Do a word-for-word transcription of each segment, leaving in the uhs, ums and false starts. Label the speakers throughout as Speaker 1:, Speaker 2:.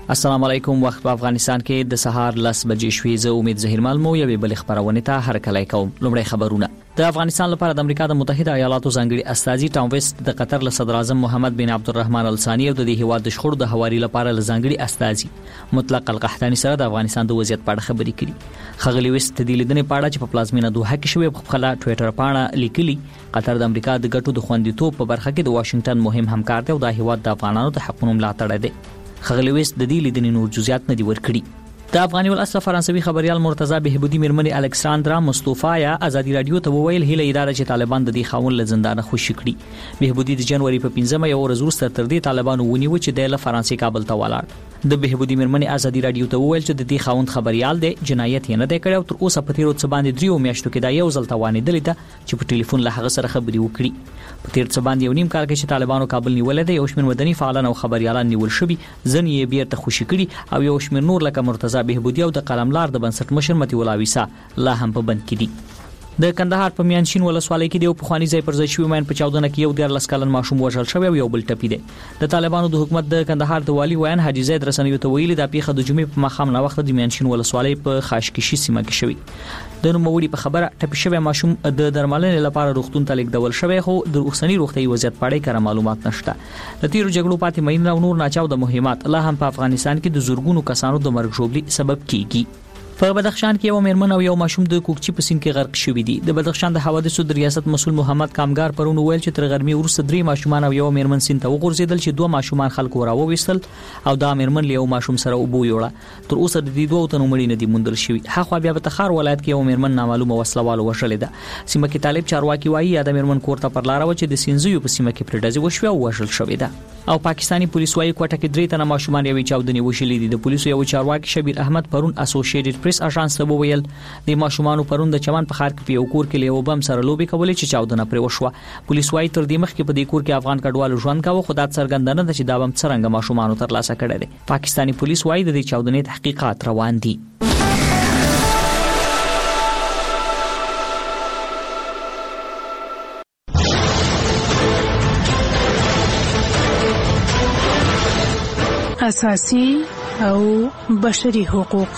Speaker 1: السلام علیکم. وخت په افغانستان کې د سهار لس بجې شوې. زه امید زهیرمل مو یوې بل خبرونه ته هرکلی کوم. لومړی خبرونه. د افغانستان لپاره د امریکا د متحده ایالاتو ځانګړي استازي ټام ویست د قطر له صدر اعظم محمد بن عبدالرحمن الثاني او د هیواد د شخړو د حوالي لپاره له ځانګړي استازي مطلق القحطاني سره د افغانستان د وضعیت په اړه خبرې کړي. خغلی ویست د لیدنې په اړه چې په پلازمینه دوحه کې شوې په خپل ټوئیټر باندې لیکلي قطر د امریکا د ګټو د خوندیتوب په برخه کې د واشنگټن مهم همکار دی او د هیواد د افغانانو د حقوقو ملاتړ دی. خغلی ویست د دې لیدنې نور جزئیات نه دی ورکړي. د افغاني ول اصل فرانسوي خبريال مرتضی بهبودي میرمنې الکساندرا مصطفی ازادي رادیو ته وویل هله اداره چې طالبان د دې خاون له زندان خوشی کړي. بهبودي د جنوري په پنځمه یو ورځ وروسته تر دې طالبان ونیو چې د فرانسې کابل ته ولاړ. د بهبودي میرمنې ازادي رادیو ته وویل چې د دې خاون خبريال دی جنایت یې نه دی کړی او تر اوسه په تیرو څه باندې دریو میاشتو کې دا یو ځل توانې دلی ده چې په ټلیفون له هغه سره خبري وکړي. په تیر څه باندې یو نیم کال کې چې طالبانو کابل نیولې دی یو شمېر مدني فعالان او خبريالان نیول شوي ځن یې بیرته خوشی کړي او یو شمېر نور لکه مرتضی بهبودي او د قلملار د بنسټ مشر متي ولا ویسا لا هم په بند کې دي. د کندهار په میانشین ولسوالۍ کې د پخوانی ځای پر ځای شوی مین په چاودنه کې یو ډیر لسکلن ماشوم وژل شوی او یو بل ټپی دی. د طالبانو د حکومت د کندهار د والی وین حاجی زید رسنیو ته ویلي د پیښه د جمعې په مخام نه وخت د میانشین ولسوالۍ په خاشکشي سیمه کې شوی. د نوموړي په خبره ټپي شوی ماشوم د درملنې لپاره روغتون ته لیږدول شوی خو د اوسنی روغتي وضعیت په اړه کره معلومات نشته. د تیرو جګړو پاتې مینه او نور ناچاو د مهمات لا هم په افغانستان کې د زورګونو کسانو د مرګ ژوبلي سبب کیږي. په بدخشان کې یو میرمن او یو ماشوم د کوکچی په سیند کې غرق شوی دي. د بدخشان د حوادثو د ریاست مسؤل محمد کامګار پرون ویل چې تر غرمې وروسته درې ماشومان او یو میرمن سیند ته وغورځیدل چې دوه ماشومان خلکو راوويستل او دا میرمن له یو ماشوم سره وبو یوړه. تر اوسه د دې دوه تنو مړي نه دي موندل شوی. هغه بیا په تخار ولایت کې یو میرمن نامعلومه وسلوال وشلې ده. سیمه کې طالب چارواکي وایي یا د میرمن کوړه پر لار و چې د سینځیو په سیمه کې پرډازي وشوي او وژل شوی ده. او پاکستانی پولیس وايي کوټه کې درې تنه ماشومان یوې چاودنې وشلې دي. د پولیسو یو چارواکي شبیر احمد پرون اسوسییټډ پریس اژانس ته ویل د ماشومان پرون د چمن په خار کې په یو کور کې له وبم سره لوبي کولې چې چاودنه پر وشوه. پولیس وايي تر دې مخکې په دې کور کې افغان کډوالو ژوند کاوه خو دا څرګنده نه ده چې دا بم څنګه ماشومان تر لاسه کړي دي. پاکستانی پولیس وايي د دې چاودنې تحقیقات روان دي.
Speaker 2: اساسي او بشري حقوق.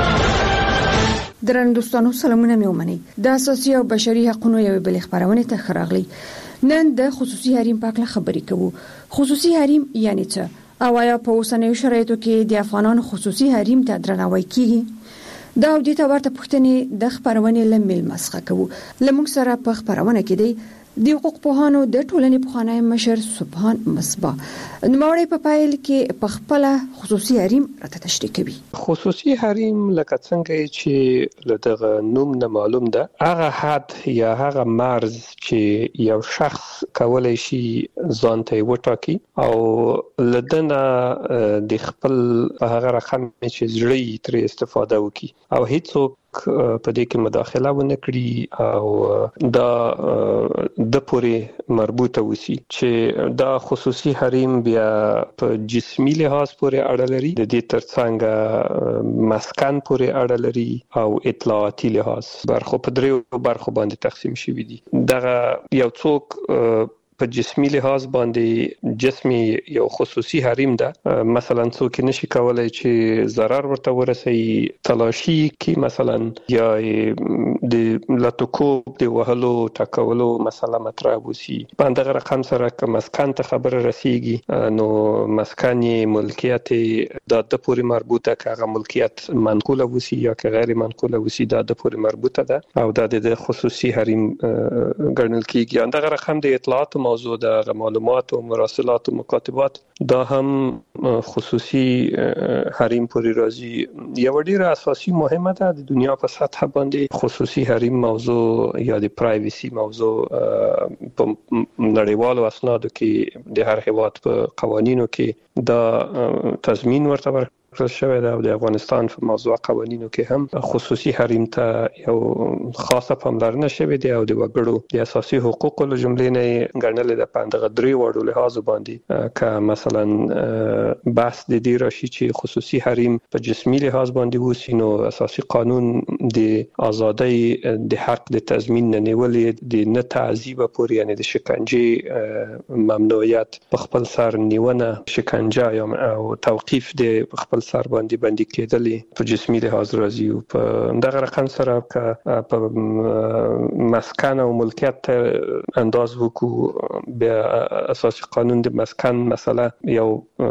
Speaker 3: درن دوستانو سلامونه مې ومنئ. د اساسي او بشري حقوقو یو بل خبرونه ته خراغلي. نن د خصوصي حریم په اړه خبرې کوو. خصوصي حریم یعنی څه او آیا په اوسنیو شرایطو کې د افغانانو خصوصي حریم ته درناوی کیږي؟ دا د دې ورته پوښتنې د خبرونه لمل مسخه کوو. لمونږ سره په خبرونه کې دی د حقوق پوهانو د ټولنې پخوانی مشر سبحان مصباح. نوموړی په پایل کې په خپل خصوصي حریم راته تشریح کوي.
Speaker 4: خصوصي حریم لکه څنګه چې لدغه نوم نه معلوم ده هغه حد یا هغه مرز چې یو شخص کولای شي ځان ته وټاکي او لدنه د خپل هغه رقم چې زړی تر استفاده وکي او هیڅوک په دې کې مداخله ونه کړي او دا د پورې مربوطه وسی چې دا خصوصي حریم بیا په جسمي لحاظ پورې اړه لري د دې ترڅنګ مسکن پورې اړه لري او اطلاعاتي لحاظ برخو په دریو برخو باندې تقسیم شوی دي. دغه یو څوک په جسمي لحاظ باندې جسمي یو خصوصي حریم ده. مثلا څوک نشي کولای چې ضرر ورته ورسي تلاشي کې مثلا یا د لاتوکوب د وهلو ټاکولو مسله مطرح وسی. په دغه رقم سره که مسکن ته خبر رسیږي نو مسکن ملکیت د د پورې مربوطه که هغه ملکیت منقوله وسی یا که غیر منقوله وسی د د پورې مربوطه ده او د خصوصي حریم ګڼل کیږي. دغه رقم د اطلاعات موضوع د معلومات او مراسلات او مکاتبات دا هم خصوصي حریم پورې راځي. یو ډیره اساسي مهمه ده د دنیا په سطح باندې خصوصي حریم موضوع یا د پرایویسی موضوع په نړیوالو اسنادو کې د هر هیواد په قوانینو کې دا تضمین ورته کړل شوی دی او د افغانستان په موضوع قوانینو کې هم خصوصي حریم ته یو خاصه پاملرنه شوې ده او د وګړو د اساسي حقوقو له جملې نه ګڼل د پاندغه درې وړو لحاظ باندې که مثلا بحث د دې راشي چې خصوصي حریم په جسمي لحاظ باندې وسی نو اساسي قانون د ازادۍ د حق د تضمین نه نیولې د نه تعذيب پورې یعنی د شکنجه ممنوعیت په خپل سر نیونه شکنجه یا او توقيف د خپل سر باندې باندې کېدلې په جسمي لحاظ راځي او په دغه رقم سره که په مسکن او ملکیت انداز وکړو بیا اساسي قانون د مسکن مسله یو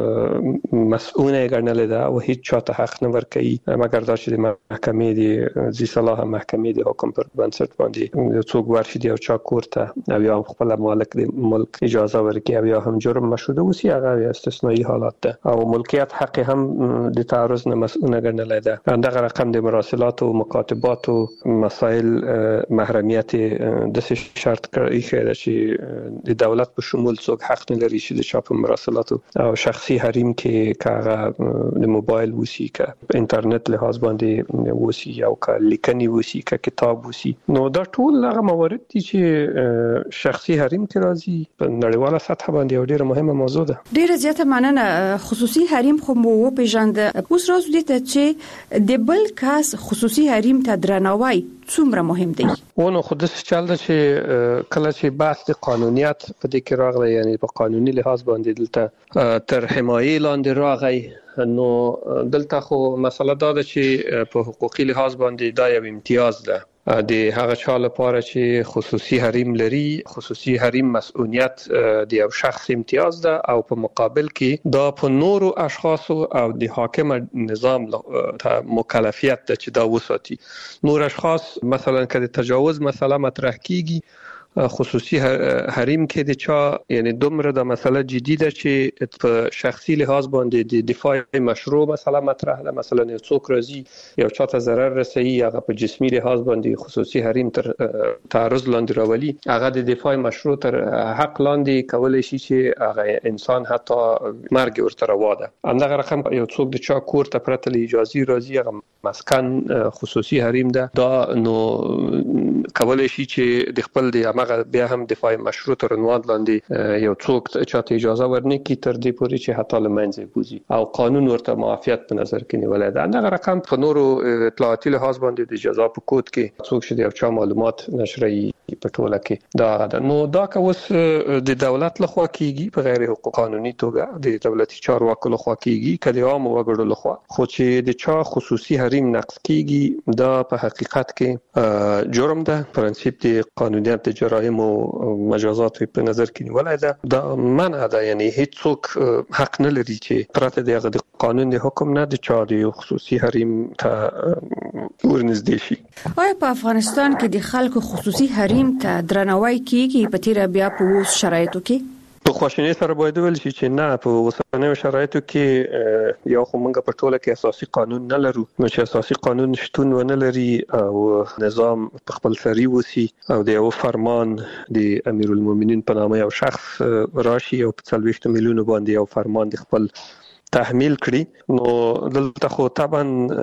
Speaker 4: مسؤونه ګڼل ده او هیڅ چاته حق نه ورکوي مګر دا چې د محکمې د ذي صلاح محکمې د حکم پر بنسټ باندې څوک ورشي دی او چا کوړه او یا خپل مالک د ملک اجازه ورکړي او یا هم جرم مشهوده وسی هغه استثنایی حالات ده او ملکیت حق هم د تعرض نه مسؤونه ګڼل ده دغه رقم د مراسلات او مکاتبات او مسائل محرمیت د شرط کړی خیره چې د دولت په شمول څوک حق نه لري چې د چا په مراسلات او شخصي حریم کې کاغه د موبایل وسی ک انټرنیټ لحاظ باندې وسی او ک لیکنی وسی ک کتاب وسی نو دا ټول هغه موارد دي چې شخصي حریم کې راځي په نړیواله سطح باندې یو ډیره مهمه موضوع ده.
Speaker 3: ډیره زیاته مننه. خصوصي حریم خو مو پیژاند اوس راځو دي ته چې د بل کس خصوصي حریم ته درناوی څومره مهم دی.
Speaker 4: ونه خو د چل ده چې کله چې بحث د قانونیت په دې کې راغلی یعنی په قانوني لحاظ باندې دلته تر حمایي لاندې راغی نو دلته خو مسله دا ده چې په حقوقي لحاظ باندې دا یو امتیاز ده د هغه چا لپاره چې خصوصي حریم لري. خصوصي حریم مسؤلیت د یو شخص امتیاز ده او په مقابل کې دا په نورو اشخاصو او د حاکم نظام ته مکلفیت ده چې دا وساتي. نور اشخاص مثلا که د تجاوز مسله مطرح کیږي خصوصي حریم کې د چا یعنی دومره د مسله جدي ده چې په شخصي لحاظ باندې د دفاع مشروع مسله مطرح ده. مثلا یو څوک راځي یو چاته ضرر رسوي هغه په جسمي لحاظ باندې خصوصي حریم تر تعرض لاندې راولي هغه د دفاع مشروع تر حق لاندې کولای شي چې هغه انسان حتی مرګ ورته روا ده. همدغه رقم یو څوک د چا کور ته پرته له اجازه راځي هغه مسکن خصوصي حریم ده. دا نو کولای شي چې د خپل د بیا هم دفاع مشروع تر عنوان لاندې یو څوک چاته اجازه ورنکړي تر دې پورې چې حتی لمنځه بوزي او قانون ورته معافیت په نظر کې نیولای دی. دغه رقم په نورو اطلاعاتي لحاظ باندې د جزا په کود کې څوک چې د چا معلومات نشري په ټوله کې دا غدا نو دا که اوس د دولت لخوا کیږي په غیر حقوق قانوني توګه د دولتي چارواکو لخوا کیږي کله عام وګړو لخوا خو چې د چا خصوصي حریم نقض کیږي دا په حقیقت کې جرم ده. پرنسيپ د قانونیت د جرایم او مجازات په نظر کې نیولای ده. دا منع ده یعنی هیڅ څوک حق نه لري چې پرته د قانون د حکم نه د چا د خصوصي حریم ته ورنږدې شي.
Speaker 3: آیا په افغانستان کې د خلکو خصوصي حریم ته درناوی کیږي په تیر بیا په اوس شرایطو کې؟
Speaker 4: په خواشینۍ سره باید ویل شي چې نه په اوسنیو شرایطو کې یو خو موږ په ټوله کې اساسي قانون نه لرو نو چې اساسي قانون شتون ونه لري او نظام په خپل سری وسی او د یو فرمان د امیر المؤمنین په نامه یو شخص راشي او په څلوېښت میلیونو باندې یو فرمان د خپل تحمیل کړي نو دلته خو طبعا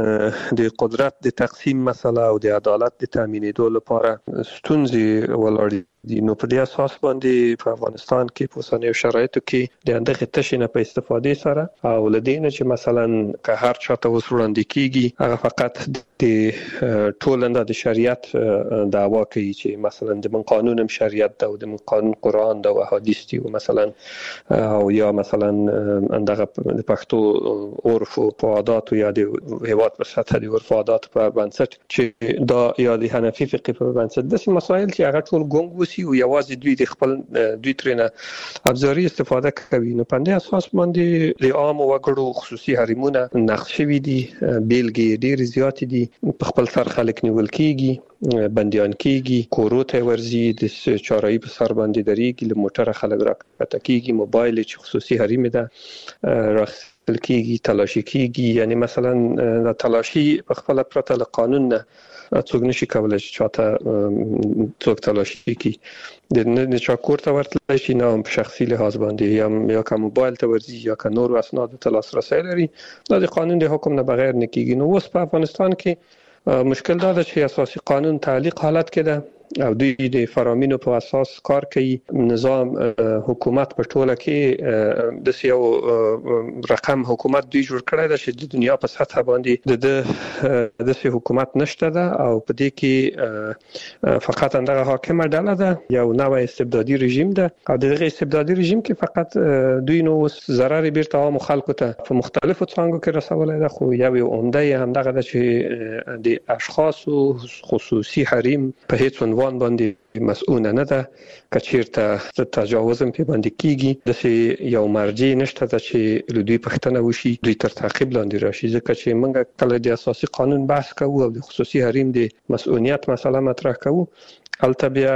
Speaker 4: د قدرت د تقسیم مسله او د عدالت د تامینېدو لپاره ستونزې ولاړې نو په دې اساس باندې په افغانستان کې په اوسنیو شرایطو کې د اندغه تشنه په استفادې سره او لدینه چې مثلا که هر چاته وسوړاندې کیږي هغه فقط د ټولنده د شریعت دعوا کوي چې مثلا د من قانون شریعت ده او د من قانون قرآن ده او حدیث دي او مثلا او یا مثلا اندغه د پښتو عرف او عادات یا د هیواد په سطح د عرف عادات په بنسټ چې دا یا د حنفي فقه په بنسټ د مسایل چې هغه ټول ګونګ او یوازې دوی د خپل دوی ترنه ابزاري استفاده کوي نو په دې اساس باندې د عام وګړو خصوصي حریمونه نقض شوي دي. بیلګې ډېر زیات دي په خپل سر خلک نیول کیږي بنديان کیږي، کورو ته ورزي، د چارایي په سر باندې درېږي، له موټره خلک راکته کیږي، موبایل چې خصوصي حریم ده راخستل کیږي، تلاشي کیږي. یعنی مثلا د تلاشي په خپل پرته له قانون نه څوک نشي کولای چې چاته څوک تلاشي کی د نه چا کور ته ورتلای شي، نه په شخصي لحاظ باندې یا یا کوم موبایل ته ورزي یا که نور اسناد ته لاسرسي لري، دا د قانون د حکم نه بغیر نه کیږي. نو اوس په افغانستان کې مشکل دا ده چې اساسي قانون تعلیق حالت کې ده او دوی د فرامینو په اساس کار کوي. نظام حکومت په ټوله کې د یو رقم حکومت دوی جوړ کړی دی چې د دنیا په سطح باندې د د حکومت نشته ده او په دې کې فقط اندغه حاکمه ډله ده، یو نوې استبدادي رژیم ده او دغه استبدادي رژیم کې فقط دوی نو ضرر بیرته عام خلکو ته په مختلفو څانګو کې رسولای ده. خو یو عمده هم دغه ده چې د اشخاصو خصوصي حریم په هیڅ عنوان باندې مسؤل نه ده. کچیرته تجاوز هم په باندې کیږي، د یو مرجع نشته چې لدوی پښتنه وشي دوی تر تعقیب لاندې راشي. ځکه چې موږ کله د اساسي قانون بحث کوو او د خصوصي حریم د مسؤلیت مسله مطرح کوو، البته بیا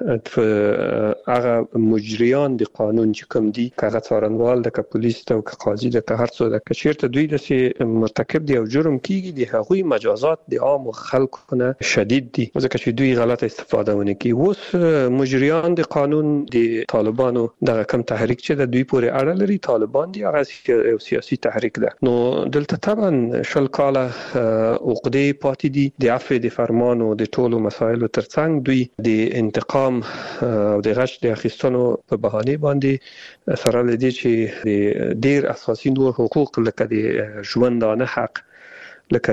Speaker 4: هغه مجریان د قانون چې کوم دي، که څارنوال ده، که پولیس ده او که قاضي ده، که هر څو ده، که چیرته دوی د مرتکب دی او جرم کیږي، د هغوی مجازات د عام خلکو نه شدید دي ځکه چې دوی غلط استفاده ونه کوي. اوس مجریان د قانون د طالبانو دغه کم تحریک چې د دوی پورې اړه لري، طالبان دي، هغه یو سیاسي تحریک ده. نو دلته طبعا شل کاله عقدې پاتې دي د عفو د فرمانو د ټولو مسایلو ترڅنګ دوی د انتقام او د غش د اخیستنو په بهانه باندې سره لدی چې د ډیر اساسي نور حقوق لکه د ژوندانه حق، لکه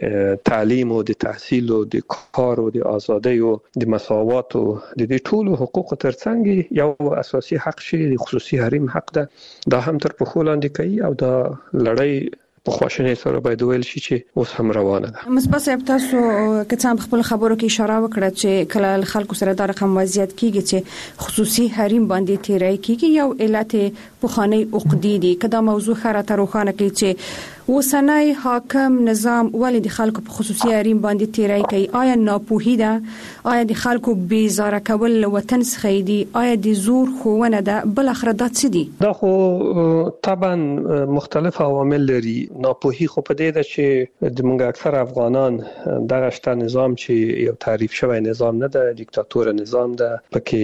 Speaker 4: د تعلیم او د تحصیل او د کار او د ازادۍ او د مساوات او د دې ټولو حقوق ترڅنګ یو اساسي حق شي د خصوصي حریم حق ده، دا هم تر پخو لاندې کوي او دا لړۍ په خواشنۍ سره باید ویل شي چې اوس هم روانه ده.
Speaker 3: مصباح صاحب، تاسو که څنګه خپل خبرو کې اشاره وکړه چې کله خلکو سره دا رقم وضعیت کیږي چې خصوصي حریم باندې تیرای کیږي، یو علت پخوانی عقدې دي. کدا موضوع خره ته روښانه کوي چې اوسنۍ حاکم نظام ولې د خلکو په خصوصي حریم باندې تیرای کوي؟ آیا ناپوهي ده؟ آیا د خلکو بیزاره کول وطن څخه دي؟ آیا د زور خوونه ده؟ بل اخر دا څه دي؟
Speaker 4: دا خو طبعا مختلف عوامل لري. ناپوهي خو په دې ده چې د موږ اکثر افغانان دغه شته نظام چې یو تعریف شوی نظام نه ده، دیکتاتور نظام ده،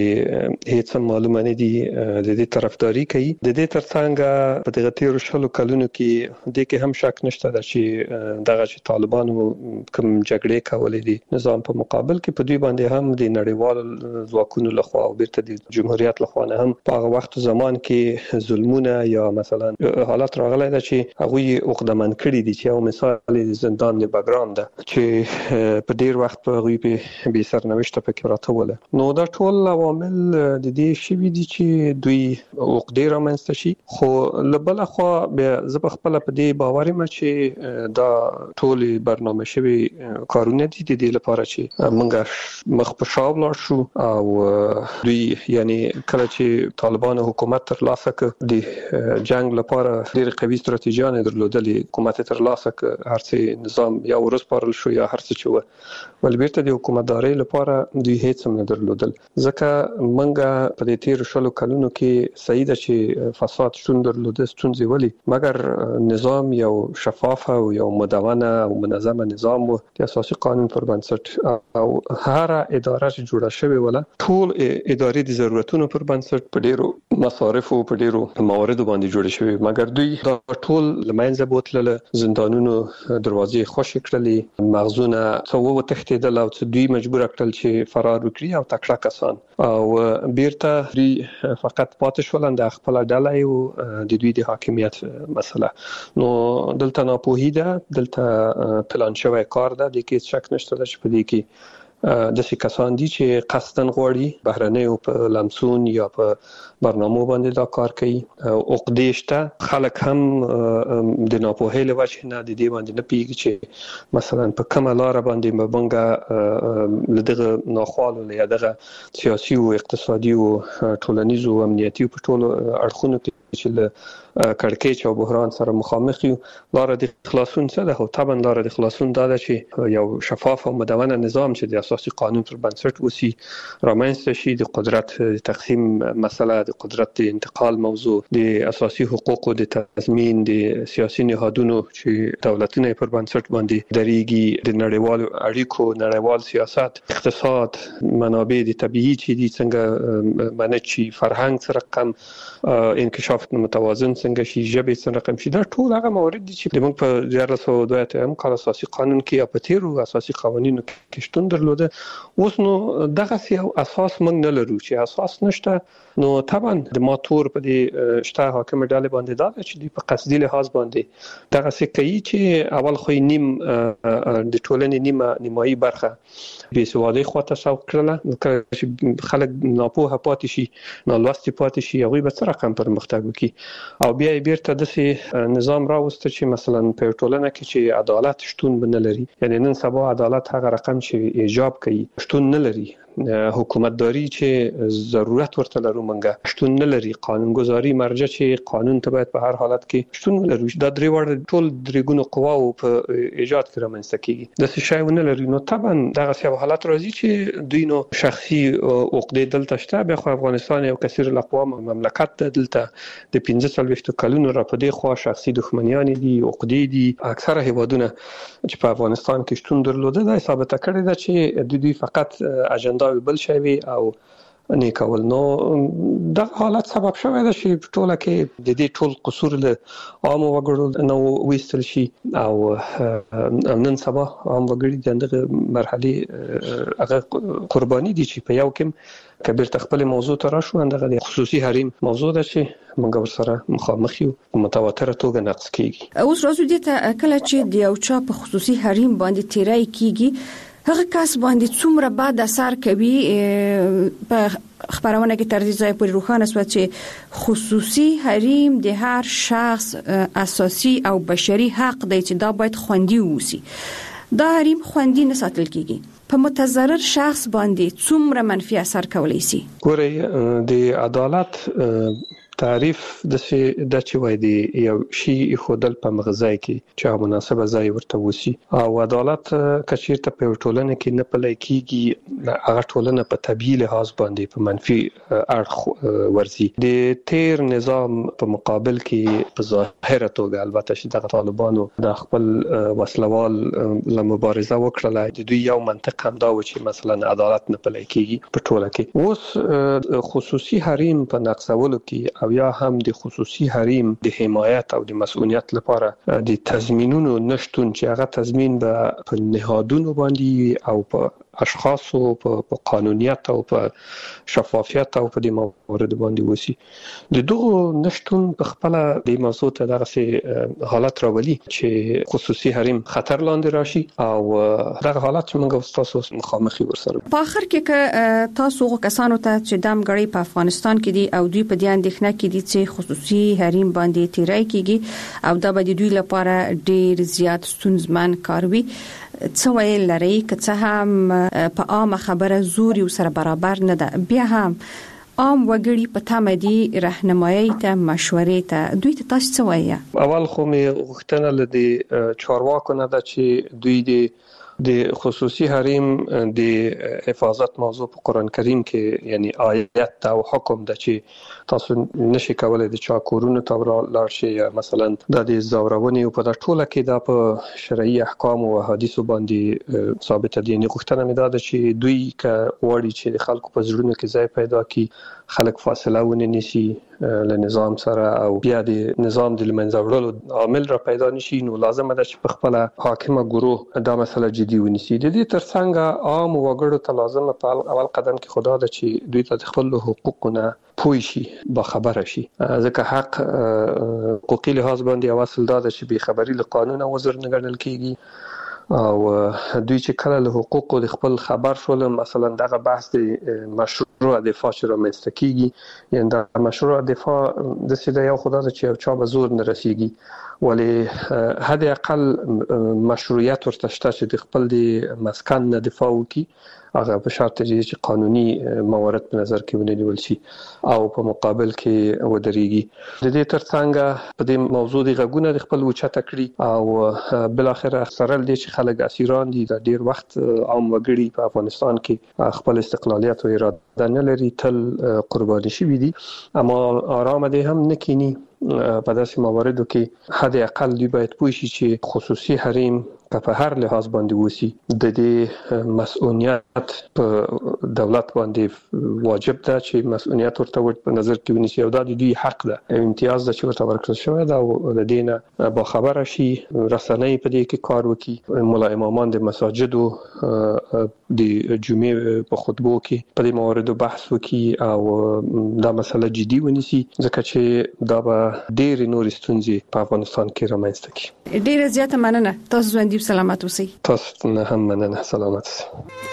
Speaker 4: پکې هیڅ معلومه نه دي، د دې طرفداري کوي. د دې ترڅنګ په دغه تیر شلو کلونو کې د کې هم شک نشته ده چې دغه چې طالبانو کوم جګړې کولې دي نظام په مقابل کې په دوی باندې هم د نړیوال ځواکونو لخوا او بیرته د جمهوریت لخوا نه هم په هغه وخت زمان کې ظلمونه یا مثلا حالت راغلی ده چې هغه عقدمن کړي دي، چې یو مثال د زندان د بګراند ده چې په ډیر وخت په غوي په بي سرنوشت پکې راټوله. نو دا ټول عوامل د دې شی دي چې دوی عقدې رامنځته شي. خو لبل خو به زه خپل په دې باور یم چې دا ټول برنامه شوی کارونه دي د دې لپاره چې موږ مخ په شاو لاړ شو او دوی یعنی کله چې طالبان حکومت تر لاسه کړ د جنگ لپاره ډېر قوي ستراتیژیان درلودلې، حکومت تر لاسه کړ، هر څه نظام یا ورسپارل شو یا هر څه چې و، ول بیرته د حکومتداري لپاره دوی هیڅ هم نه درلودل. ځکه موږ په دې تیر شلو کلونو کې صحیح ده چې فساد شون درلوده، ستونزې ولي، مګر نظام یو شفاف او یو مدونه او منظمه نظام و د اساسي قانون پر بنسټ او هر اداره چې جوړه شوې ولا ټول ادارې د ضرورتونو پر بنسټ په ډیرو مصارف او په ډیرو مواردو باندې جوړه شوې، مګر دوی دا ټول لمنځه بوتلل، زندانونو دروازې خوشی کړلې، مغزونه څو وتښتیدل او دوی مجبور کړل چې فرار وکړي او تکړه کسان او بیرته دوی فقط پاتې شول د خپل ډله او د دوی د حاکمیت مسله. نو دلته ناپوهي ده، دلته پلان شوی کار ده، د کې شک نشته چې په دې کې د څه کسان دي چې قصدن غواړي بهرنیو په لمسون یا په برنامه باندې دا کار کوي. عقدې شته، خلک هم د ناپوهۍ له وجې نه د دې باندې نه پیږي چې مثلا په کومه لار باندې مبنګه لدغه ناخوالو یا دغه سیاسي او اقتصادي او ټولنیزو او امنیتي په ټولو اړخونو کې چې له کړکېچ او بحران سره مخامخ یو. لار د خلاصون څه ده؟ خو طبعا لار د خلاصون دا ده چې یو شفاف او مدونه نظام چې د اساسي قانون پر بنسټ وسی رامنځته شي. د قدرت تقسیم مسله، د قدرت د انتقال موضوع، د اساسي حقوقو د تضمین، د سیاسي نهادونو چې دولتونه پر بنسټ باندې درېږي، د نړیوالو اړیکو، نړیوال سیاست، اقتصاد، منابع د طبيعي چې دي څنګه منځ شي، فرهنګ سره کم انکشاف متوازن څنګه شي، ژبه څنګه کم شي. دا ټول هغه موارد دي چې موږ په دیارلس سوه دوه اتیا کال اساسي قانون کې یا په تیرو اساسي قوانینو کې شتون درلوده. اوس نو دغه یو اساس موږ نه لرو. چې اساس نشته نو طبعا د ماتور په دې شته حاکم ډلې باندې دا چې دی په قصدي لحاظ باندې دغه څه کوي چې اول خو نیم د ټولنې نیمه نیمایي برخه بې سوادي خواته سوق کړله، چې خلک ناپوهه پاتې شي، نالوستي پاتې شي، هغوی به څه رقم پرمختګ وکړي. او بیا یې بیرته داسې نظام راوسته چې مثلا په ټولنه کې چې عدالت شتون نه لري. یعنی نن سبا عدالت هغه رقم چې ایجاب کوي شتون نه لري. حکومتداري چې ضرورت ورته لرو منګه شتون نه لري. قانونګذاري مرجع چې قانون ته باید په هر حالت کې شتون لري. دا درې وړ ټول درېګونو قواو په ایجاد کې رامنځته کیږي. د څه شی ونه لري. نو طبعا دغه څه حالت راځي چې دوی نو شخصي عقدې دلته شته. بیا خو افغانستان یو کثیر الاقوام مملکت ده. دلته د پنځه څلوېښت کلونو را په دې خوا شخصي دښمنیان دي، عقدې دي. اکثره هیوادونه چې په افغانستان کې شتون درلوده دا ثابته کړې ده چې د دوی فقط اجنډا بل شوی او نه کول. نو دا حالت سبب شوی ده چې ټوله کې د دې ټول قصور له عام وګړو نو وستل شي. او نن سبا عام وګړي دغه مرحله هغه قرباني دي چې په یو کې کبیر تخپل موضوع ته راشو. اندغه د خصوصي حریم موضوع ده چې موږ ورسره مخامخ یو متواتره توګه نقص کیږي.
Speaker 3: اوس راځو دې ته کله چې د یو چا په خصوصي حریم باندې تیرای کیږي هغه کس باندې څومره بعد اثر کوي. په خبرونه کې تر دې ځای پورې روښانه شو چې خصوصي حریم د هر شخص اساسي او بشري حق دی چې دا باید خوندي ووسی. دا حریم خوندي نه ساتل کیږي. په متضرر شخص باندې څومره منفي اثر کولی شي.
Speaker 4: ګورئ د عدالت تعریف د څه د چې وای دی یو شی خودل په مغزای کې چې مناسبه ځای ورته وسی. او عدالت کچیرته په ټولنه کې نه پلي کیږي هغه ټولنه په طبيعي لحاظ باندې په منفي اړخ ورزي. د تیر نظام په مقابل کې په ظاهره توګه البته چې د طالبانو د خپل وسلوال له مبارزه وکړه د دوی یو منطق هم دا و چې مثلا عدالت نه پلي کیږي په ټوله کې. اوس خصوصي حریم په نقصولو کې او یا هم د خصوصي حریم د حمایت او د مسؤلیت لپاره د تضمینونو نشټون چې هغه تضمین به په نهادونو باندې او په اشخاصو په قانونیت او په شفافیت او په د موارد باندې وسی. د دغه نشټون په خپل د موضوع ته دغه حالت راولي چې خصوصي حریم خطر لاندې راشي او دغه حالت چې موږ تاسو مخامخ ورسره.
Speaker 3: په اخر کې تاسو کسانو ته چې دام غړي په افغانستان کې دي او دوی په دې اندېښنه کې دي چې خصوصي حریم باندې تیرای کیږي او دا به د دوی لپاره ډیر زیات ستونزمن کار وي. څه ویل لري که څه هم په عامه خبره زور یو سره برابر نه ده، بیا هم عام وګړي په تمدي راهنمایي ته مشورې ته دوی ته تاسو څه وایي؟
Speaker 4: اول خو مې غوښتنه لدی چارواکو نه ده چې دوی د د خصوصي حریم د حفاظت موضوع په قرآن کریم کې یعنی آیت او حکم د چې تاسو نشي کولای د چا کورونو ته لاړ شي یا مثلا د زورونې په د ټوله کې د په شرعي احکام او احادیث باندې ثابت دي. نه غوښتنه مې ده چې دوی ک وړي چې د خلکو په زړونو کې ځای پیدا کړي، خلک فاصله ونه نیسي له نظام سره او بیا د نظام د لمنځه وړلو عامل را پیدا نشي. نو لازم ده چې په خپل حاکمه ګروه دا مسله جدي ونیسي. د دې ترڅنګ عام وګړو ته لازم په اول قدم کې خدا ده چې دوی ته خپل حقوقونه پوي شي، با خبره شي. ځکه حق حقوقي لحاظ باندې اصل ده چې بې خبري له قانون وزر نه ګڼل کیږي او دوی چې کله له حقوقو د خپل خبر شول مثلا دغه بحث د مشروع دفاع چې رامنځته کیږي یعنی د مشروع دفاع د سیده یو خدا چې چا به زور نه رسیږي ولی حد اقل مشروعیت ورته شته چې د خپل د مسکن نه دفاع وکړي هغه په شرط چې قانوني موارد په نظر کې ونیول شي او په مقابل کې ودرېږي. د دې ترڅنګ په دې موضوع د غږونه د خپل وچته کړی او بل اخر سره د چې خلک اسیران دي د ډیر وخت عام وګړي په افغانستان کې خپل استقلالیت او اراده نه لري، تل قرباني شوي دي، اما آرام دي هم نکینی. په داسې مواردو کې حد اقل دوی باید پوه شي چې خصوصي حریم په هر لحاظ باندې وسی د دې مسؤلیت په دولت باندې واجب ده چې مسؤلیت ورته په نظر کې ونیسي او دا د دوی حق ده، امتیاز ده چې ورته ورکړل شوی ده او د دینه با خبره شي، رسنۍ په دې کې کار وکړي، مولا امامان د مساجد او د جمعې په خطبو کې په دې مواردو بحث وکړي او دا مسله جدي ونیسي، ځکه چې دا به ډېر نور ستونزې په افغانستان کې رامنځته کړي.
Speaker 3: ډېر زیاته مننه. تاسو ژوندۍ سلامت اوسئ.
Speaker 4: تاسو نه هم مننه. سلامت اوسئ.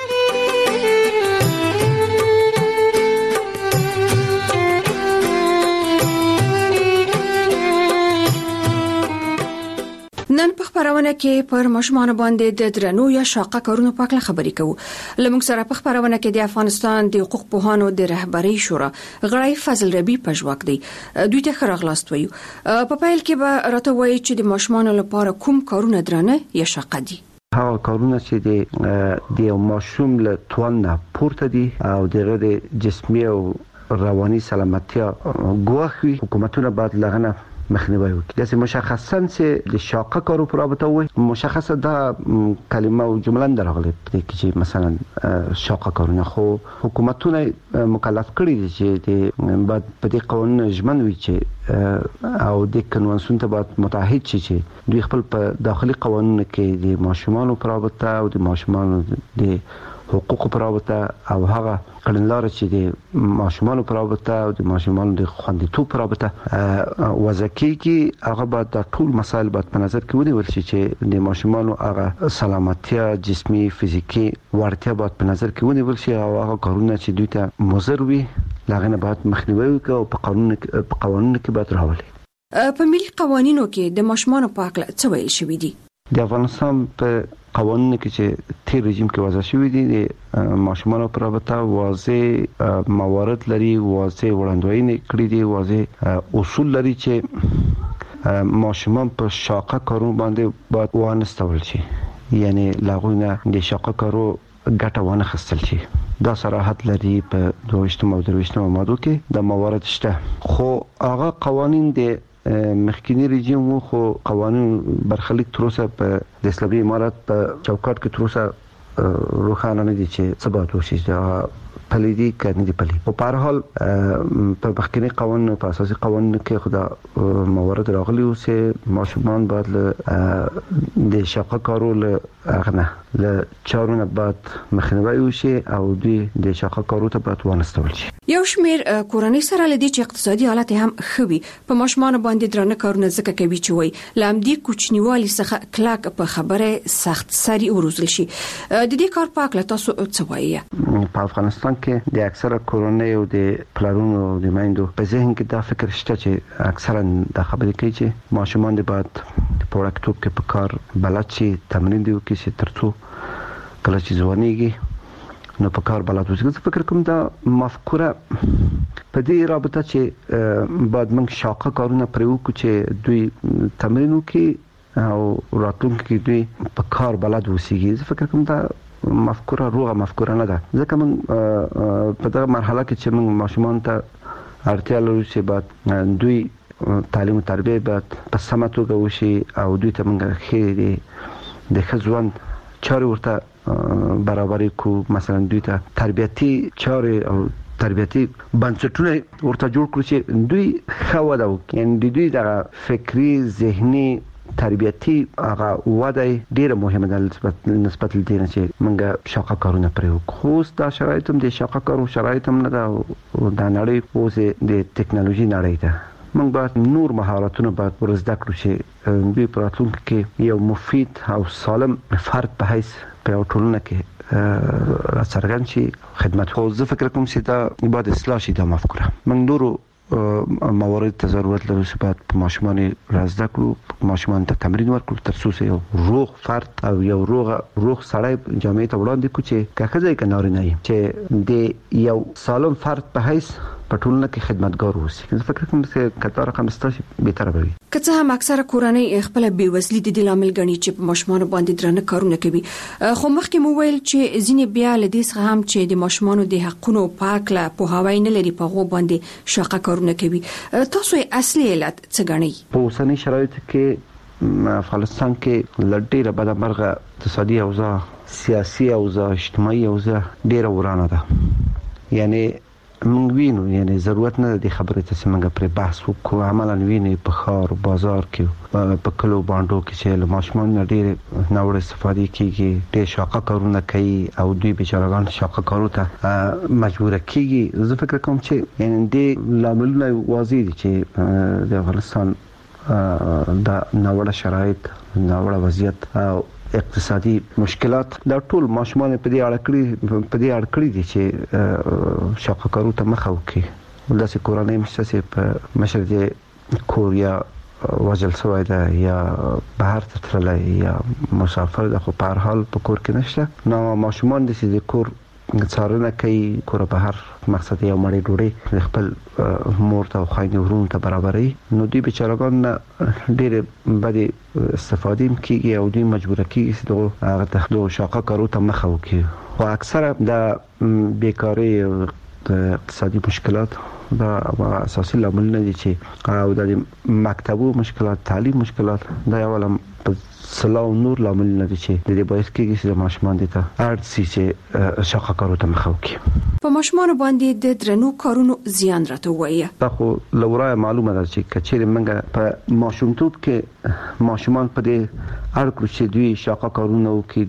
Speaker 3: نن په خبرونه کې پر ماشومان باندې د درنو یا شاقه کارونو په اړه خبرې کوو. لمونږ سره په خبرونه کې د افغانستان د حقوق پوهانو د رهبرۍ شورا غړی فضل ربی پژواک دی. دوی ته خراغلاست وایو. په پیل کې به راته وایي چې د ماشومان لپاره کوم کارونه درنه یا شاقه دي.
Speaker 5: هغه کارونه چې د ماشوم له توان نه پورته دي او د جسمي او رواني سلامتیا ګواښي، حکومتونه باید لغنه مخنیوي وکړي. داسې مشخصاً چې د شاقه کارو پر رابطه وي، مشخصه دا کلمه او جمله نه راغلي پدې کې چې مثلا شاقه کارونه، خو حکومتونه مکلف کړي دي چې د بعد په دې قانون ژمن وي چې او د کنوانسیون ته باید متحد شي چې دوی خپل په داخلي قوانینو کې د ماشومان پر رابطه او د ماشومان د حقوق پر رابطه او هغه کړنلار چې د ماشومان پر رابطه او د ماشومان د خوندیتوب پر رابطه وځکه کې هغه باید د ټول مسایل باید په نظر کې ونیول شي چې د ماشومان هغه سلامتیا جسمي فزیکی ورتیا باید په نظر کې ونیول شي او هغه کارونه چې دوی ته مضر وي لغنه باید مخنیوي وکړي او په قانون په قوانینو کې باید راولي.
Speaker 3: په ملي قوانینو کې د ماشومان په اړه څه ویل شوی دي؟
Speaker 5: د افغانستان په قوانینو کې چې تیر رژیم کې وضع شوی دي د ماشومان پر رابطه واضح موارد لري، واضح وړاندوینې کړې دي، واضح اصول لري چې ماشومان په شاقه کارونو باندې باید وانستول شي، یعنی لاغونه د شاقه کارو ګټه وانه خستل شي. دا صراحت لري په دویشتم او درویشتم ماده کې د موارد شته، خو هغه قوانین د مخکینی رژیم وو، خو قوانین برخلیک تر اوسه په د اسلامي امارات په چوکاټ کې تر اوسه روښانه نه دي چې څه باید وشي، پلیدي کني دي پلی. په هر حال په مخکینی قوانین په اساسي قوانین کې خدا موارد راغلي او چې ماشومان باید له د شاقه کارو له اغنه له چارونه باید مخنیوي وشي او دوی د شاقه کارو ته باید وانستول شي.
Speaker 3: یو شمیر کورنۍ سره لدی چې اقتصادي حالت هم خوي په ماشومان باندې درنه کارونه ځکه کوي چې وای لامدي کوچنیوالي څخه کلاک په خبره سخت سری وروزل شي. د دې کار په اړه تاسو څه وایي؟
Speaker 5: په افغانستان کې د اکثره کورنۍ او د پلانونو د مایندو په ذهن کې دا فکر شته چې اکثرا د خبرې کوي چې ماشومان د بعد په وړکتوب کې په کار بلد شي، تمرین دی وکړي چې ترڅو کله چې ځوانيږي نو په کار بلد وي. فکر کوم دا مفکوره په دې رابطه چې بعد موږ شاقه کارونه پرې وکړو چې دوی تمرین وکړي او راتلونکي کې دوی په کار بلد وسیږي. فکر کوم دا مفکوره روغه مفکوره نه ده، ځکه موږ په دغه مرحله کې چې موږ ماشومان ته اړتیا لرو چې بعد دوی تعلیم او تربیه باید په سمه توګه وشي او دوی ته موږ خې د خځوان چاري ورته برابرۍ کو، مثلا دوی ته تربیتي چاري او تربیتي بنسټونه ورته جوړ کړو چې دوی ښه وده وکړي، یعنې دوی د فکری ذهني تربیتي هغه وده ډیره مهمه ده نسبت لدې نه چې موږ شاقه کارونه پرې وکړو. خو دا شرایط هم د شاقه کارو شرایط هم نه ده او دا نړۍ اوس د ټکنالوژي نړۍ ده. موږ باید نور مهارتونه باید ورزده کړو چې دوی په راتلونکي کې یو مفید او سالم فرد په حیث په یو ټولنه کې راڅرګند شي خدمت. خو زه فکر کوم چې دا باید اصلاح شي دا مفکوره. موږ نورو موارد ته ضرورت لري چې باید په ماشومان رازده کړو، ماشومان ته تمرین ورکړو تر څو یو روغ فرد او یو روغ روغ سړی جامعه ته وړاندې کړو چې کاخذای کناري نه چې د یو سالم فرد په حیث په ټولنه کې خدمتګار اوسي. زه فکر کوم چې کتار رقم ستاسو به تر وي.
Speaker 3: که څه هم اکثره کورنۍ خپل بیوزلي د دې لامل غني چې په ماشومان باندې درنه کارونه کوي، خو مخکې مو ویل چې ځینې بیا له دې څخه هم چې د ماشومان د حقونو پاکله په هواي نه لري په غو باندې شاقه کارونه کوي. تاسو اصلي علت څه غنئ؟ په
Speaker 5: اوسنۍ شرایطو کې افغانستان کې لړډیره بدمرغه اقتصادي اوضاع، سیاسي اوضاع، اجتماعي اوضاع ډیره ورانه ده. یعنی موږ وینو، یعنی ضرورت نه د خبرې ته موږ پر بحث وکړو. عملاً ویني په خار بازار کې په کلو باندې کې چې له ماشومان ډېر ناوړه استفاده کیږي، ډېر شاقه کارونه کوي او دوی بیچارهګان شاقه کارو ته مجبور کیږي. زه فکر کوم چې یعنی د لاملونه واضح دي چې د افغانستان د ناوړه شرایط، ناوړه وضعیت او اقتصادي مشکلات دا ټول ماشومان په دې اړه کړی په دې اړه کړی دي چې شاقه کارو ته مخه وکړي. داسې کورنۍ مشته په مشر د کوریا وجل سوی ده یا بهر ته تللی یا مسافر ده، خو په هر حال په کور کې نشته. نو ماشومان د کور څارنه کوي، کور بهر مقصد یو مړی ډوډۍ خپل مور ته او خویندې ورونو ته برابري. نو دوی بیچارهګان ډېرې بدې استفادې کیږي او دوی مجبور کیږي چې هغه ته شاقه کارو ته مخه وکړي. خو اکثره د بیکاری او د اقتصادي مشکلات دا اساسي لاملونه دي چې او د مکتبو مشکلات، تعلیم مشکلات دا یو لم سلاو نور لامل نه دي چې د دې باعث کېږي چې ماشومان دي ته اړ سي چې شاقه کارو ته مخه وکړي.
Speaker 3: په ماشومان باندې د درنو کارونو زیان راته وایي.
Speaker 5: دا خو لورای معلومه ده چې کچېره منګه په ماشومتوب کې ماشومان په دې اړ کړو چې دوی شاقه کارونه وکړي،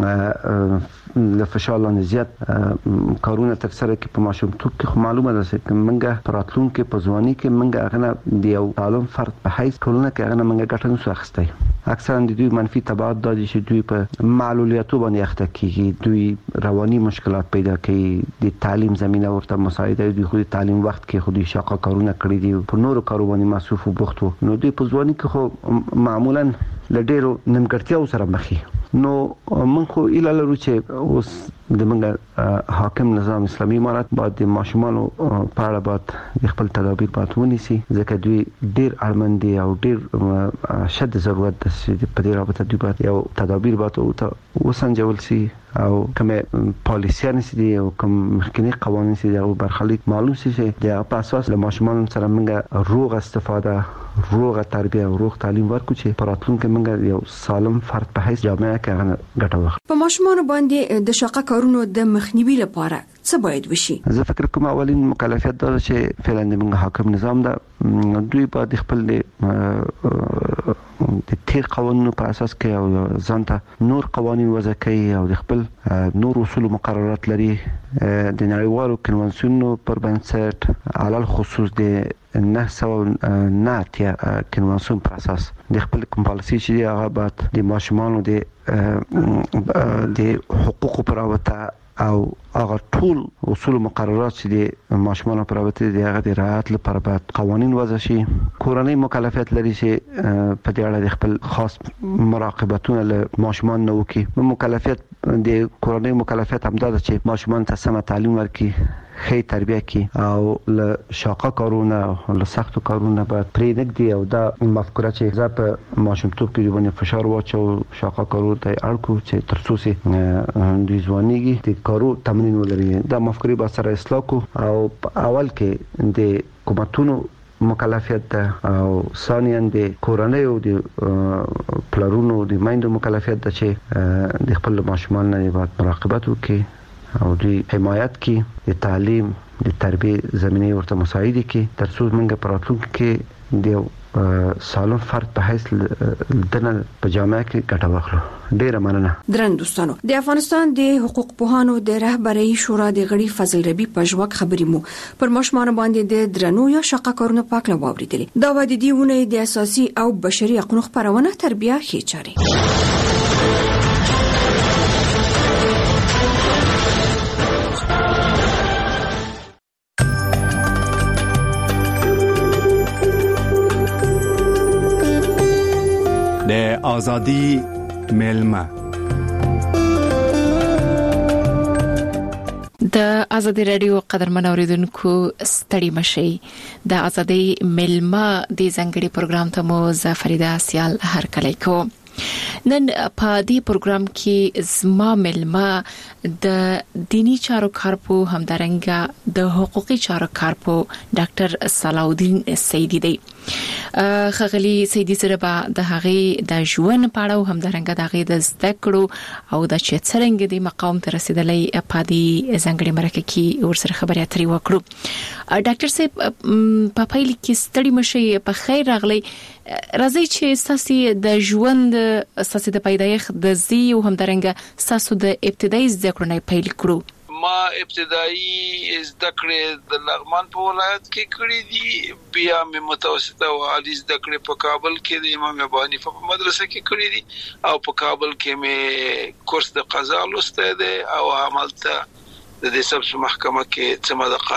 Speaker 5: دوی له فشار لاندې زیات کارونه تکثره کې په ماشومتوب کې معلومه ده چې منګه پراتلون کې په ځواني کې منګه هغه د یو عالم فرد په حیث ټولنه کې هغه منګه ګټه نشو اخیستی. اکثرا د دوی منفي تبعات د دي چې دوی په معلولیتو باندې اخته کیږي، دوی رواني مشکلات پیدا کوي، د تعلیم زمينه ورته مساعده دوی خو د تعلیم وخت کې خو د شاقه کارونه کړی دي، په نورو کارو باندې مصروف وبختو. نو دوی په ځواني کې خو معمولا لډیرو نیمګړتیاو سره مخ. نو من خو اله لرو چې اوس د منګه حاکم نظام اسلامي امارات باید د ماشومانو په اړه باید خپل تدابیر باید ونیسي، ځکه دوی ډیر اړمن دي او ډیر شد ضرورت ده چې په دې رابطه دوی باید یو تدابیر باید وسنجول شي او کومه پالیسیان دي او کوم مخکنی قوانین دي او برخلیک معلوم شي چې د په اساس له ماشومان سره منګه روغ استفاده، روغه تربیه او روغ تعلیم ورکو چې پراتلونکو منګه یو سالم فرد په حیث جامعه کې ګټه واخلي.
Speaker 3: په ماشومان باندې د شاقه کارونو د مخنیوي لپاره څه باید وشي؟
Speaker 5: زه فکر کوم اولین مکلفیت دا چې فعلا د منګه حاکم نظام دا دوی باید خپل د تیر قوانینو په اساس کې او ځانته نور قوانین وضع کوي او د خپل نور اصول مقررات لري د نړیوالو کنوانسیونونو پر بنسټ علل خصوص د نه سو نه اتیا کنوانسیون پر اساس د خپل کوم پالیسي چې هغه بعد د ماشومانو د د حقوقو پر اړه او هغه ټول اصول مقررات چې د ماشومانو پر اړه د هغه د رعایت لپاره باید قوانین وضع شي. کورنۍ مکلفیت لري چې په دې اړه د خپل خاص مراقبتونه له ماشومان نه وکړي. مکلفیت د کورنۍ مکلفیت هم دا ده چې ماشومان ته سم تعلیم ورکړي، ښه تربیه کړي او له شاقه کارونه او له سختو کارونه باید پرې نږدي او دا مفکوره چې زه په ماشومتوب کې باندې فشار واچو شاقه کارو ته اړکو چې تر څو سي د ځوانيږي د کارو تمرین ولري. دا مفکورې به سره اصلاح کو او اول کې د حکومتونو مکلفیت ده او ثانیاً د کورنۍ او د پلرونو د مایندو مکلفیت ده چې د خپل ماشومان نه باید مراقبت وکړي او دوی حمایت کی، د تعلیم د تربیه زمینه ورته مساعده کی تر څو موږ په راتلونکي کې د سالم فرد په حیث دنه په جامعه کې ګټه واخلو. ډیره مننه.
Speaker 3: درن دوستانو، د افغانستان د حقوق پوهانو د رهبرۍ شورا د غړي فضل ربی پژواک خبرې مو پر ماشومان باندې د درنو یا شاقه کارونه پاکله واوریدلې. دا و د دیونه د اساسي او بشري حقوقو خبرونه تربیه خې چاري.
Speaker 6: آزادی ملما.
Speaker 7: د آزادی رادیو قدرمن اوریدونکو ستړي مشي د آزادی ملما د ځنګړي پروګرام ته مو زفریده سیال هر کله کو. نن په دې پروګرام کې زما ملما د دینی چارو کارپو همدارنګه د حقوقي چارو کارپو ډاکټر صلاح الدین سیدی دی. خغلی سیدی سره به د هغه د ژوند پاړو همدارنګه د هغه د زده کړو او د چترنګ د مقام ته رسیدلې په دې ځنګړي مرکه کې ورسره خبرې اترې وکړو. ډاکټر صاحب په پایله کې ستړي مشي په خیر راغلی. راځي چې ساسي د ژوند ساسي د پیدایښت د زی او همدارنګه ساسو د ابتدایي زده کړو نه پیل کړو.
Speaker 8: ما ابتدایي زده کړې د لغمان په ولایت کې کړې دي، بیا مې متوسطه او عالی زده کړې په کابل کې د امام ابو حنیفه په مدرسه کې کړې دي او په کابل کې مې کورس د قضا لوسته ده او عملته د دې سب محکمه کې څه مده